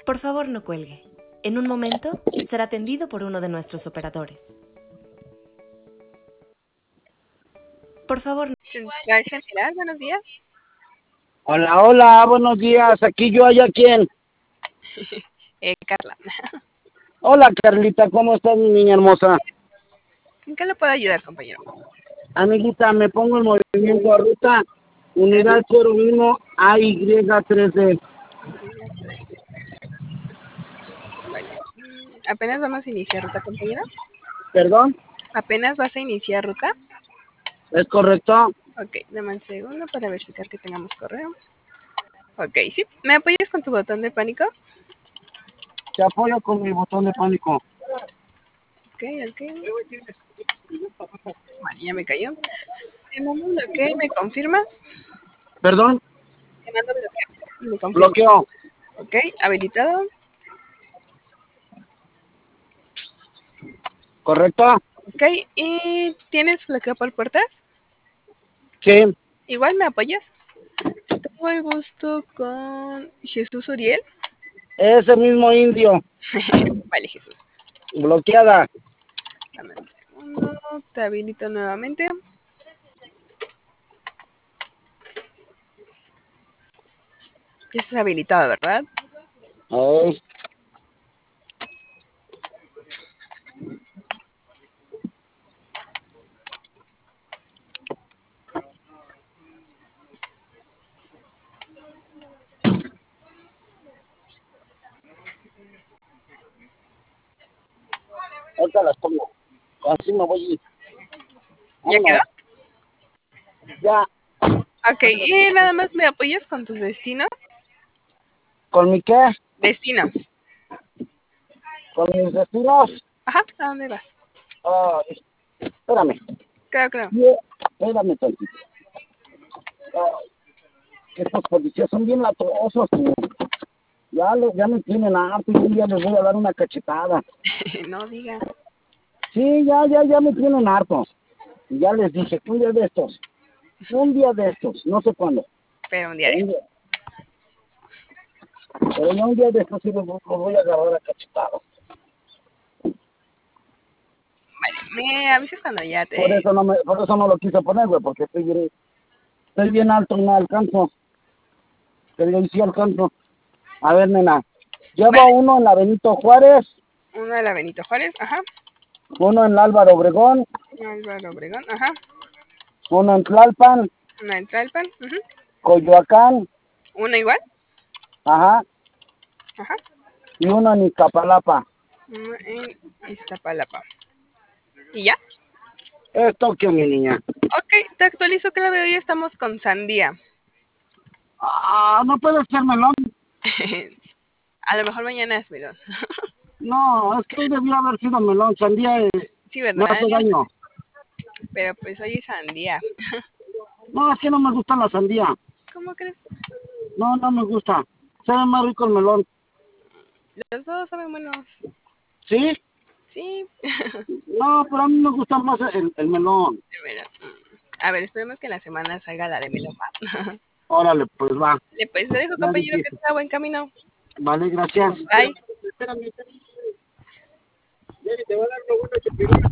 Por favor, no cuelgue. En un momento será atendido por uno de nuestros operadores. Por favor. Central General, buenos días. Hola, hola, buenos días. Aquí yo, allá quién. Carla. Hola, Carlita, ¿cómo estás, mi niña hermosa? ¿En qué le puedo ayudar, compañero? Amiguita, me pongo en movimiento a ruta unidad 01 AY3D. Vale. ¿Apenas vamos a iniciar ruta, compañero? ¿Perdón? ¿Apenas vas a iniciar ruta? ¿Es correcto? Ok, dame un segundo para verificar que tengamos correo. Ok, sí. ¿Me apoyas con tu botón de pánico? Te apoyo con mi botón de pánico. Ok. Vale, ya me cayó. Te mando un bloqueo, ¿me confirmas? ¿Perdón? Te mando bloqueo y me confirmas. Bloqueo. Ok, habilitado. ¿Correcto? Ok, ¿y tienes bloqueo por puertas? Sí. Igual me apoyas. Tengo el gusto con Jesús Uriel. Ese mismo indio. Vale, Jesús. Bloqueada. Dame un segundo. Te habilito nuevamente. Ya estás habilitado, ¿verdad? Ay. Ahorita las pongo. Así me voy a ir. ¿Ya quedó? Ya. Ok, y nada más me apoyas con tus destinos. ¿Con mi qué? Destinos. ¿Con mis destinos? Ajá, ¿a dónde vas? Ay, espérame. Claro. Espérame tantito. Ay, que estos policías son bien latosos, tú. Ya me tienen harto y un día les voy a dar una cachetada. No diga. Sí, ya me tienen harto. Y ya les dije que un día de estos, no sé cuándo. Pero un día de... Pero ya un día de estos sí los voy a agarrar a cachetadas. Vale, me avisas cuando ya te... Por eso no lo quise poner, güey, porque estoy bien alto y no alcanzo. Pero hoy sí alcanzo. A ver, nena. Llevo Vale. uno en la Benito Juárez, Uno de la Benito Juárez, ajá. uno en la Álvaro Obregón, Álvaro Obregón, ajá. uno en Tlalpan, Una en Tlalpan, ajá. Coyoacán, Una igual, ajá, ajá. y uno en Iztapalapa. Una en Iztapalapa. ¿Y ya? Esto que mi niña. Ok, te actualizo que la de hoy estamos con sandía. No puede ser melón. A lo mejor mañana es melón. No, es que hoy debió haber sido melón. Sandía Sí, no ¿verdad? hace daño. Pero pues hoy es sandía. No, es que no me gusta la sandía. ¿Cómo crees? No me gusta. Sabe más rico el melón. Los dos saben buenos. ¿Sí? Sí. No, pero a mí me gusta más el melón. Melón. A ver, esperemos que en la semana salga la de melón. Órale, pues va. Pues te dejo, Ya compañero, que dijiste. tenga buen camino. Vale, gracias. Bye. Espérame. Te voy a dar una buena chupirona.